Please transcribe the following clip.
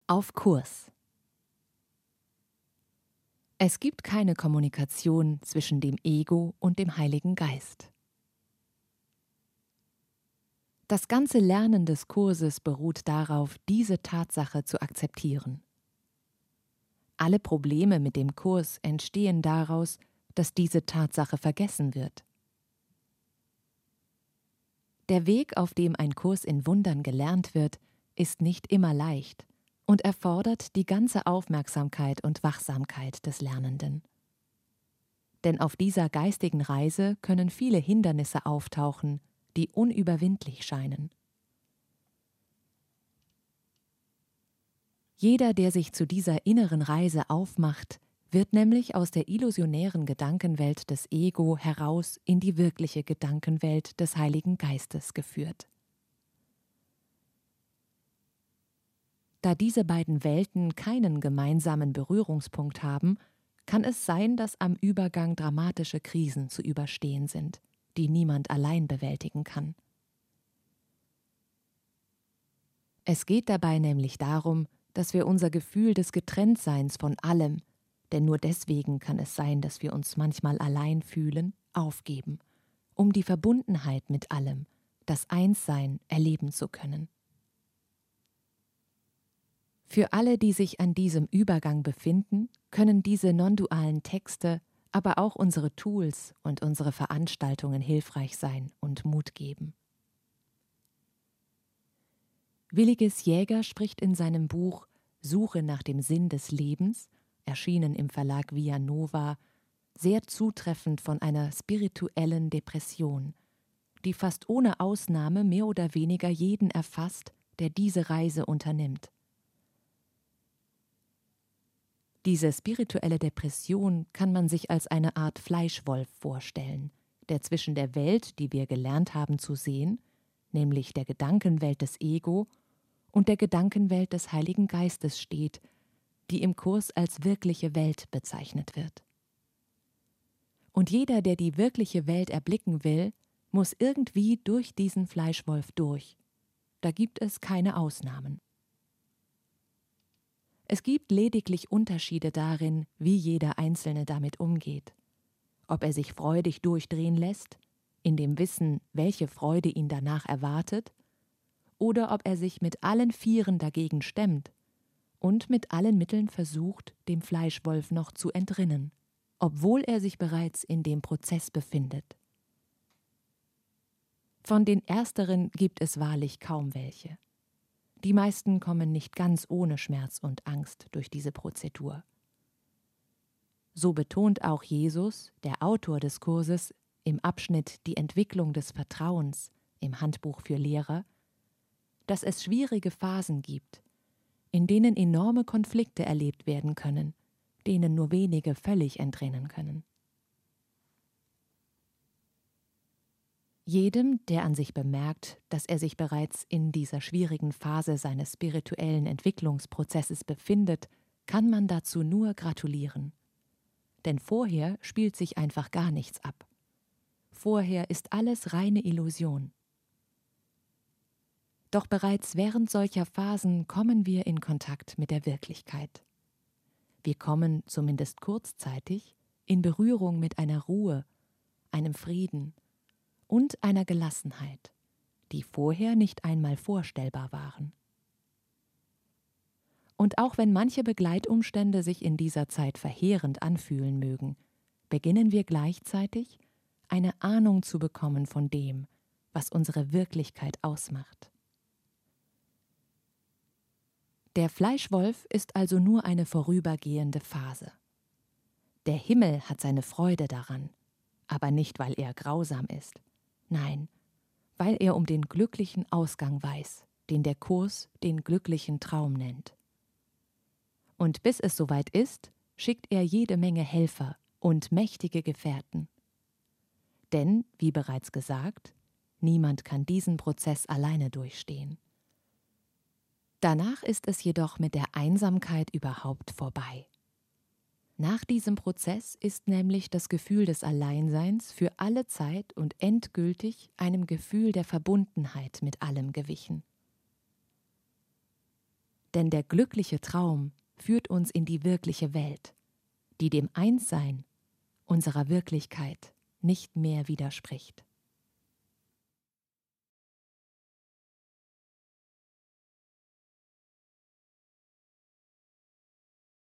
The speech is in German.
Auf Kurs. Es gibt keine Kommunikation zwischen dem Ego und dem Heiligen Geist. Das ganze Lernen des Kurses beruht darauf, diese Tatsache zu akzeptieren. Alle Probleme mit dem Kurs entstehen daraus, dass diese Tatsache vergessen wird. Der Weg, auf dem ein Kurs in Wundern gelernt wird, ist nicht immer leicht und erfordert die ganze Aufmerksamkeit und Wachsamkeit des Lernenden. Denn auf dieser geistigen Reise können viele Hindernisse auftauchen, die unüberwindlich scheinen. Jeder, der sich zu dieser inneren Reise aufmacht, wird nämlich aus der illusionären Gedankenwelt des Ego heraus in die wirkliche Gedankenwelt des Heiligen Geistes geführt. Da diese beiden Welten keinen gemeinsamen Berührungspunkt haben, kann es sein, dass am Übergang dramatische Krisen zu überstehen sind, die niemand allein bewältigen kann. Es geht dabei nämlich darum, dass wir unser Gefühl des Getrenntseins von allem, denn nur deswegen kann es sein, dass wir uns manchmal allein fühlen, aufgeben, um die Verbundenheit mit allem, das Einssein erleben zu können. Für alle, die sich an diesem Übergang befinden, können diese non-dualen Texte, aber auch unsere Tools und unsere Veranstaltungen hilfreich sein und Mut geben. Williges Jäger spricht in seinem Buch Suche nach dem Sinn des Lebens, erschienen im Verlag Via Nova, sehr zutreffend von einer spirituellen Depression, die fast ohne Ausnahme mehr oder weniger jeden erfasst, der diese Reise unternimmt. Diese spirituelle Depression kann man sich als eine Art Fleischwolf vorstellen, der zwischen der Welt, die wir gelernt haben zu sehen, nämlich der Gedankenwelt des Ego, und der Gedankenwelt des Heiligen Geistes steht, die im Kurs als wirkliche Welt bezeichnet wird. Und jeder, der die wirkliche Welt erblicken will, muss irgendwie durch diesen Fleischwolf durch. Da gibt es keine Ausnahmen. Es gibt lediglich Unterschiede darin, wie jeder Einzelne damit umgeht. Ob er sich freudig durchdrehen lässt, in dem Wissen, welche Freude ihn danach erwartet, oder ob er sich mit allen Vieren dagegen stemmt und mit allen Mitteln versucht, dem Fleischwolf noch zu entrinnen, obwohl er sich bereits in dem Prozess befindet. Von den Ersteren gibt es wahrlich kaum welche. Die meisten kommen nicht ganz ohne Schmerz und Angst durch diese Prozedur. So betont auch Jesus, der Autor des Kurses, im Abschnitt Die Entwicklung des Vertrauens im Handbuch für Lehrer, dass es schwierige Phasen gibt, in denen enorme Konflikte erlebt werden können, denen nur wenige völlig entrinnen können. Jedem, der an sich bemerkt, dass er sich bereits in dieser schwierigen Phase seines spirituellen Entwicklungsprozesses befindet, kann man dazu nur gratulieren. Denn vorher spielt sich einfach gar nichts ab. Vorher ist alles reine Illusion. Doch bereits während solcher Phasen kommen wir in Kontakt mit der Wirklichkeit. Wir kommen, zumindest kurzzeitig, in Berührung mit einer Ruhe, einem Frieden und einer Gelassenheit, die vorher nicht einmal vorstellbar waren. Und auch wenn manche Begleitumstände sich in dieser Zeit verheerend anfühlen mögen, beginnen wir gleichzeitig, eine Ahnung zu bekommen von dem, was unsere Wirklichkeit ausmacht. Der Fleischwolf ist also nur eine vorübergehende Phase. Der Himmel hat seine Freude daran, aber nicht, weil er grausam ist. Nein, weil er um den glücklichen Ausgang weiß, den der Kurs den glücklichen Traum nennt. Und bis es soweit ist, schickt er jede Menge Helfer und mächtige Gefährten. Denn, wie bereits gesagt, niemand kann diesen Prozess alleine durchstehen. Danach ist es jedoch mit der Einsamkeit überhaupt vorbei. Nach diesem Prozess ist nämlich das Gefühl des Alleinseins für alle Zeit und endgültig einem Gefühl der Verbundenheit mit allem gewichen. Denn der glückliche Traum führt uns in die wirkliche Welt, die dem Einssein unserer Wirklichkeit nicht mehr widerspricht.